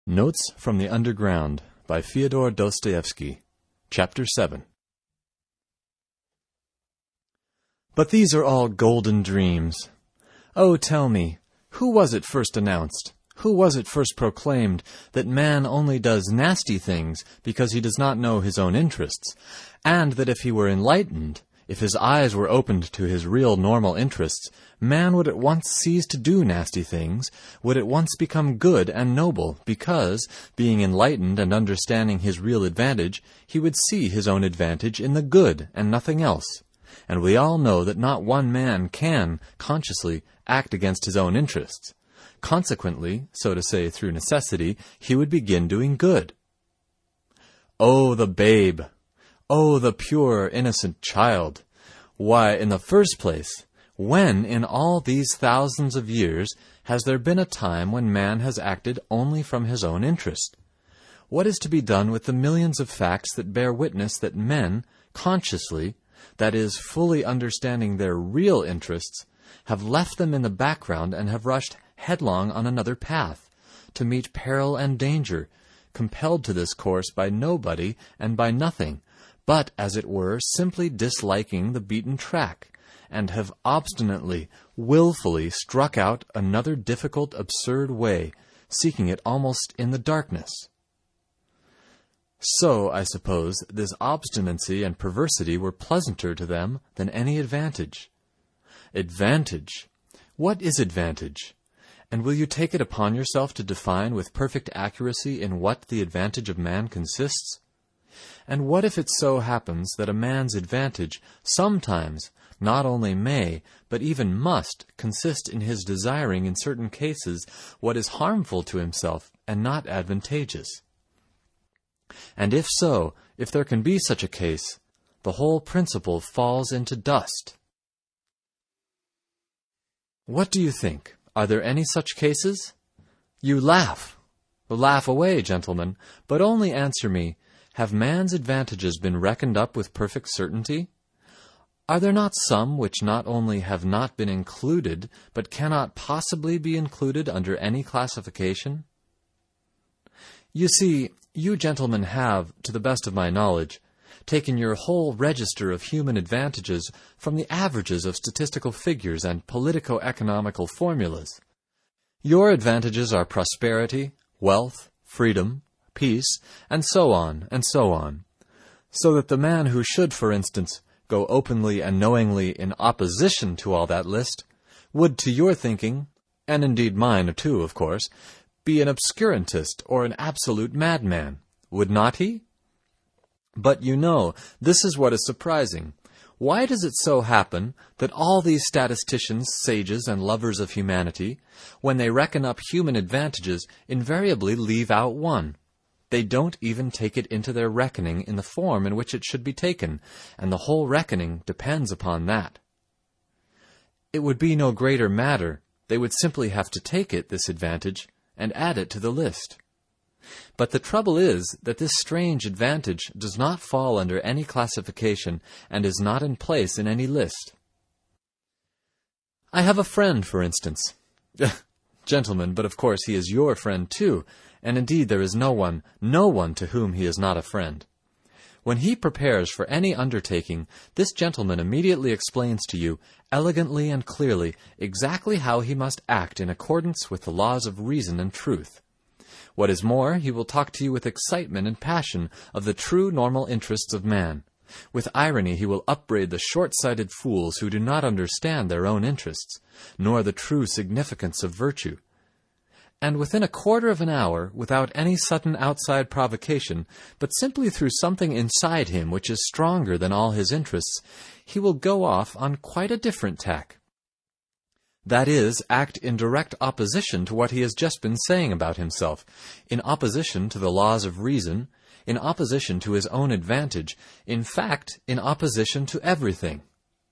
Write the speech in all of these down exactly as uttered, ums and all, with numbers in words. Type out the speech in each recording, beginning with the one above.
Notes from the Underground by Fyodor Dostoevsky, Chapter seven. But these are all golden dreams. Oh, tell me, who was it first announced, who was it first proclaimed, that man only does nasty things because he does not know his own interests, and that if he were enlightened, if his eyes were opened to his real normal interests, man would at once cease to do nasty things, would at once become good and noble, because, being enlightened and understanding his real advantage, he would see his own advantage in the good and nothing else. And we all know that not one man can, consciously, act against his own interests. Consequently, so to say through necessity, he would begin doing good. Oh, the babe! Oh, the pure, innocent child! Why, in the first place, when in all these thousands of years has there been a time when man has acted only from his own interest? What is to be done with the millions of facts that bear witness that men, consciously, that is, fully understanding their real interests, have left them in the background and have rushed headlong on another path, to meet peril and danger, compelled to this course by nobody and by nothing, but, as it were, simply disliking the beaten track, and have obstinately, willfully struck out another difficult, absurd way, seeking it almost in the darkness. So, I suppose, this obstinacy and perversity were pleasanter to them than any advantage. Advantage! What is advantage? And will you take it upon yourself to define with perfect accuracy in what the advantage of man consists? And what if it so happens that a man's advantage sometimes not only may, but even must, consist in his desiring in certain cases what is harmful to himself and not advantageous? And if so, if there can be such a case, the whole principle falls into dust. What do you think? Are there any such cases? You laugh. Laugh away, gentlemen, but only answer me, have man's advantages been reckoned up with perfect certainty? Are there not some which not only have not been included, but cannot possibly be included under any classification? You see, you gentlemen have, to the best of my knowledge, taken your whole register of human advantages from the averages of statistical figures and politico-economical formulas. Your advantages are prosperity, wealth, freedom, peace, and so on, and so on. So that the man who should, for instance, go openly and knowingly in opposition to all that list, would, to your thinking, and indeed mine too, of course, be an obscurantist or an absolute madman, would not he? But you know, this is what is surprising. Why does it so happen that all these statisticians, sages, and lovers of humanity, when they reckon up human advantages, invariably leave out one? They don't even take it into their reckoning in the form in which it should be taken, and the whole reckoning depends upon that. It would be no greater matter. They would simply have to take it, this advantage, and add it to the list. But the trouble is that this strange advantage does not fall under any classification and is not in place in any list. I have a friend, for instance. Gentlemen, but of course he is your friend too, and indeed there is no one, no one to whom he is not a friend. When he prepares for any undertaking, this gentleman immediately explains to you, elegantly and clearly, exactly how he must act in accordance with the laws of reason and truth. What is more, he will talk to you with excitement and passion of the true normal interests of man. With irony he will upbraid the short-sighted fools who do not understand their own interests, nor the true significance of virtue. And within a quarter of an hour, without any sudden outside provocation, but simply through something inside him which is stronger than all his interests, he will go off on quite a different tack. That is, act in direct opposition to what he has just been saying about himself, in opposition to the laws of reason, in opposition to his own advantage, in fact, in opposition to everything.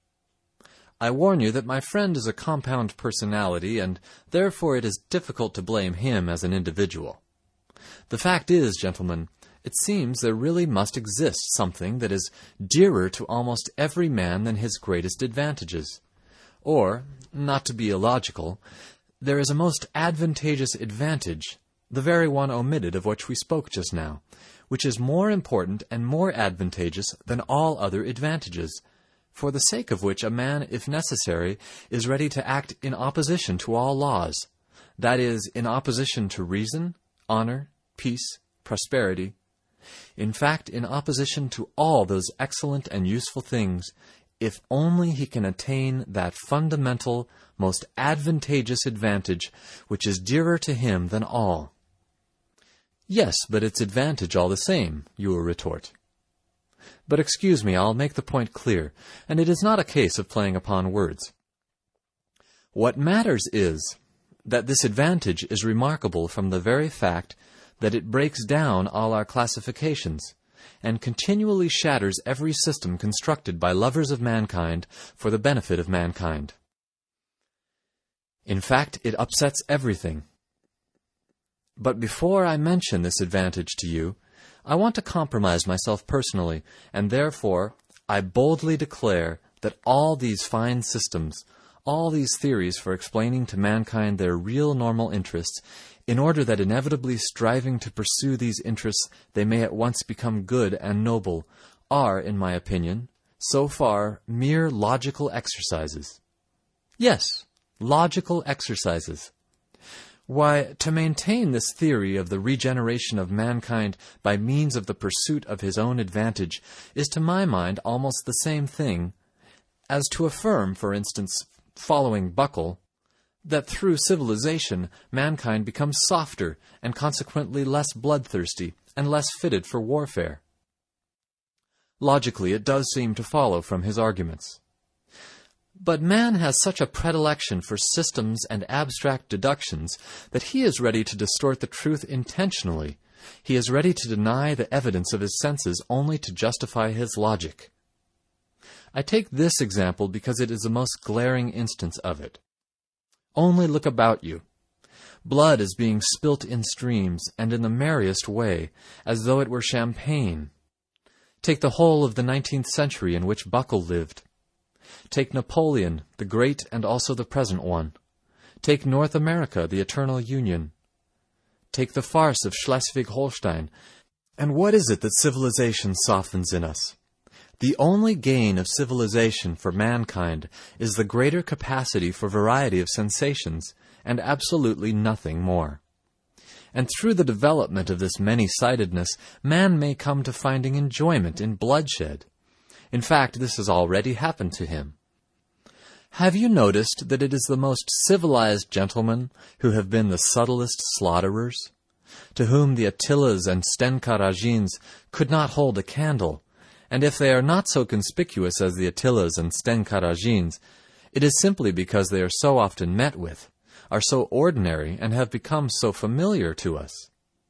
I warn you that my friend is a compound personality, and therefore it is difficult to blame him as an individual. The fact is, gentlemen, it seems there really must exist something that is dearer to almost every man than his greatest advantages. Or, not to be illogical, there is a most advantageous advantage the very one omitted of which we spoke just now, which is more important and more advantageous than all other advantages, for the sake of which a man, if necessary, is ready to act in opposition to all laws, that is, in opposition to reason, honor, peace, prosperity, in fact, in opposition to all those excellent and useful things, if only he can attain that fundamental, most advantageous advantage which is dearer to him than all. Yes, but it's advantage all the same, you will retort. But excuse me, I'll make the point clear, and it is not a case of playing upon words. What matters is that this advantage is remarkable from the very fact that it breaks down all our classifications, and continually shatters every system constructed by lovers of mankind for the benefit of mankind. In fact, it upsets everything. But before I mention this advantage to you, I want to compromise myself personally, and therefore I boldly declare that all these fine systems, all these theories for explaining to mankind their real normal interests, in order that inevitably striving to pursue these interests they may at once become good and noble, are, in my opinion, so far mere logical exercises. Yes, logical exercises. Why, to maintain this theory of the regeneration of mankind by means of the pursuit of his own advantage is to my mind almost the same thing as to affirm, for instance, following Buckle, that through civilization mankind becomes softer and consequently less bloodthirsty and less fitted for warfare. Logically, it does seem to follow from his arguments. But man has such a predilection for systems and abstract deductions that he is ready to distort the truth intentionally. He is ready to deny the evidence of his senses only to justify his logic. I take this example because it is the most glaring instance of it. Only look about you. Blood is being spilt in streams, and in the merriest way, as though it were champagne. Take the whole of the nineteenth century in which Buckle lived. Take Napoleon, the great and also the present one. Take North America, the eternal Union. Take the farce of Schleswig-Holstein. And what is it that civilization softens in us? The only gain of civilization for mankind is the greater capacity for variety of sensations, and absolutely nothing more. And through the development of this many-sidedness, man may come to finding enjoyment in bloodshed. In fact, this has already happened to him. Have you noticed that it is the most civilized gentlemen who have been the subtlest slaughterers, to whom the Attilas and Stenkaragins could not hold a candle? And if they are not so conspicuous as the Attilas and Stenkaragins, it is simply because they are so often met with, are so ordinary, and have become so familiar to us.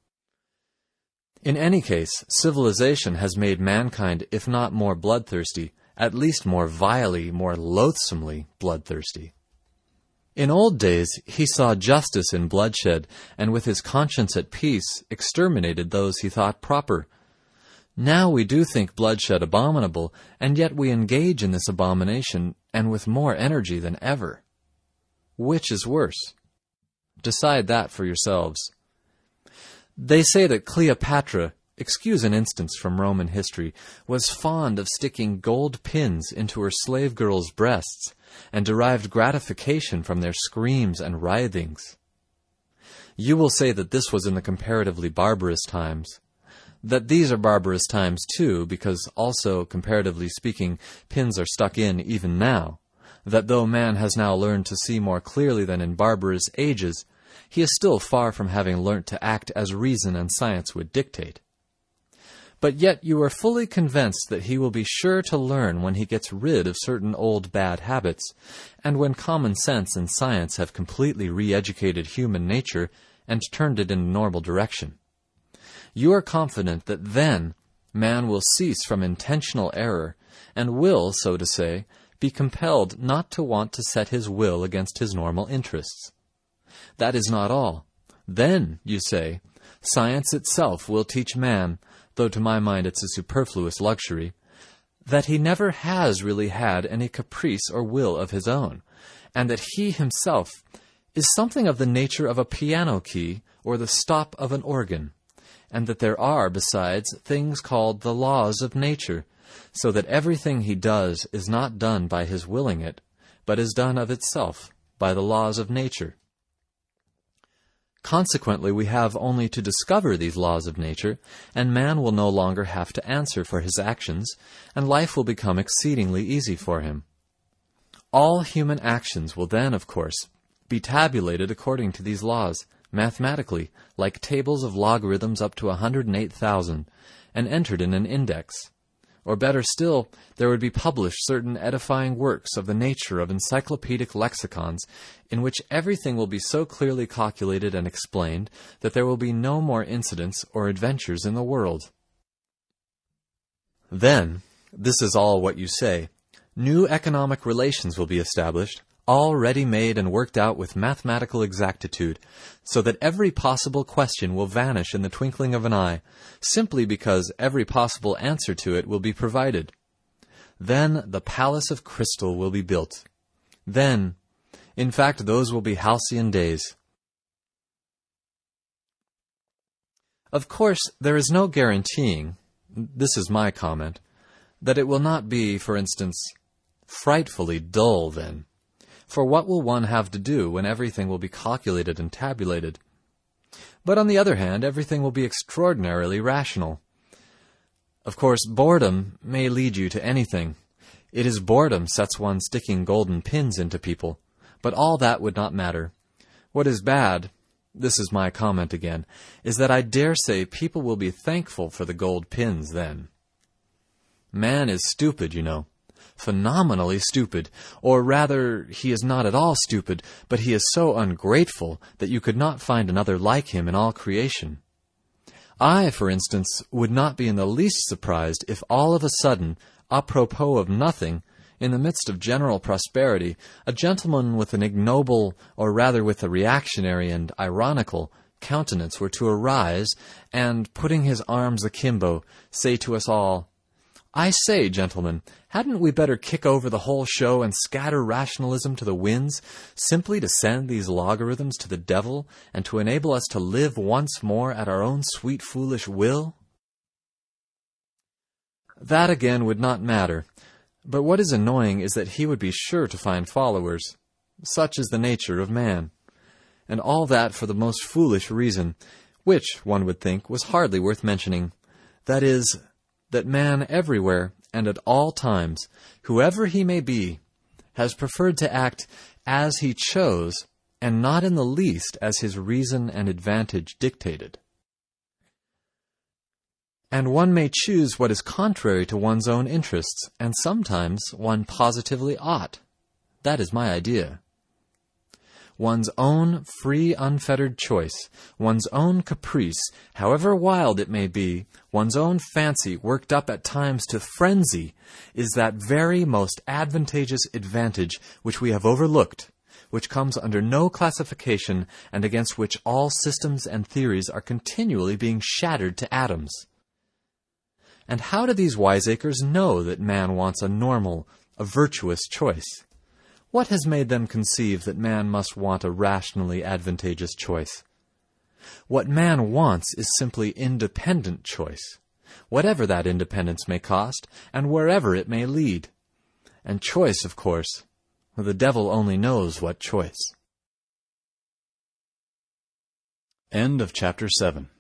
In any case, civilization has made mankind, if not more bloodthirsty, at least more vilely, more loathsomely bloodthirsty. In old days, he saw justice in bloodshed, and with his conscience at peace, exterminated those he thought proper. Now we do think bloodshed abominable, and yet we engage in this abomination, and with more energy than ever. Which is worse? Decide that for yourselves. They say that Cleopatra, excuse an instance from Roman history, was fond of sticking gold pins into her slave girls' breasts, and derived gratification from their screams and writhings. You will say that this was in the comparatively barbarous times. That these are barbarous times, too, because also, comparatively speaking, pins are stuck in even now. That though man has now learned to see more clearly than in barbarous ages, he is still far from having learnt to act as reason and science would dictate. But yet you are fully convinced that he will be sure to learn when he gets rid of certain old bad habits, and when common sense and science have completely re-educated human nature and turned it in a normal direction. You are confident that then man will cease from intentional error, and will, so to say, be compelled not to want to set his will against his normal interests. That is not all. Then, you say, science itself will teach man, though to my mind it's a superfluous luxury, that he never has really had any caprice or will of his own, and that he himself is something of the nature of a piano key or the stop of an organ, and that there are, besides, things called the laws of nature, so that everything he does is not done by his willing it, but is done of itself, by the laws of nature. Consequently, we have only to discover these laws of nature, and man will no longer have to answer for his actions, and life will become exceedingly easy for him. All human actions will then, of course, be tabulated according to these laws, mathematically, like tables of logarithms up to one hundred eight thousand, and entered in an index. Or better still, there would be published certain edifying works of the nature of encyclopedic lexicons, in which everything will be so clearly calculated and explained that there will be no more incidents or adventures in the world. Then, this is all what you say, new economic relations will be established, all ready-made and worked out with mathematical exactitude, so that every possible question will vanish in the twinkling of an eye, simply because every possible answer to it will be provided. Then the palace of crystal will be built. Then, in fact, those will be halcyon days. Of course, there is no guaranteeing, this is my comment, that it will not be, for instance, frightfully dull then. For what will one have to do when everything will be calculated and tabulated? But on the other hand, everything will be extraordinarily rational. Of course, boredom may lead you to anything. It is boredom sets one sticking golden pins into people, but all that would not matter. What is bad, this is my comment again, is that I dare say people will be thankful for the gold pins then. Man is stupid, you know. Phenomenally stupid, or rather, he is not at all stupid, but he is so ungrateful that you could not find another like him in all creation. I, for instance, would not be in the least surprised if all of a sudden, apropos of nothing, in the midst of general prosperity, a gentleman with an ignoble, or rather with a reactionary and ironical, countenance were to arise, and, putting his arms akimbo, say to us all, "I say, gentlemen, hadn't we better kick over the whole show and scatter rationalism to the winds, simply to send these logarithms to the devil, and to enable us to live once more at our own sweet foolish will?" That again would not matter, but what is annoying is that he would be sure to find followers. Such is the nature of man. And all that for the most foolish reason, which, one would think, was hardly worth mentioning, that is, that man everywhere and at all times, whoever he may be, has preferred to act as he chose, and not in the least as his reason and advantage dictated. And one may choose what is contrary to one's own interests, and sometimes one positively ought. That is my idea. One's own free, unfettered choice, one's own caprice, however wild it may be, one's own fancy worked up at times to frenzy, is that very most advantageous advantage which we have overlooked, which comes under no classification, and against which all systems and theories are continually being shattered to atoms. And how do these wiseacres know that man wants a normal, a virtuous choice? What has made them conceive that man must want a rationally advantageous choice? What man wants is simply independent choice, whatever that independence may cost, and wherever it may lead. And choice, of course, the devil only knows what choice. End of chapter seven.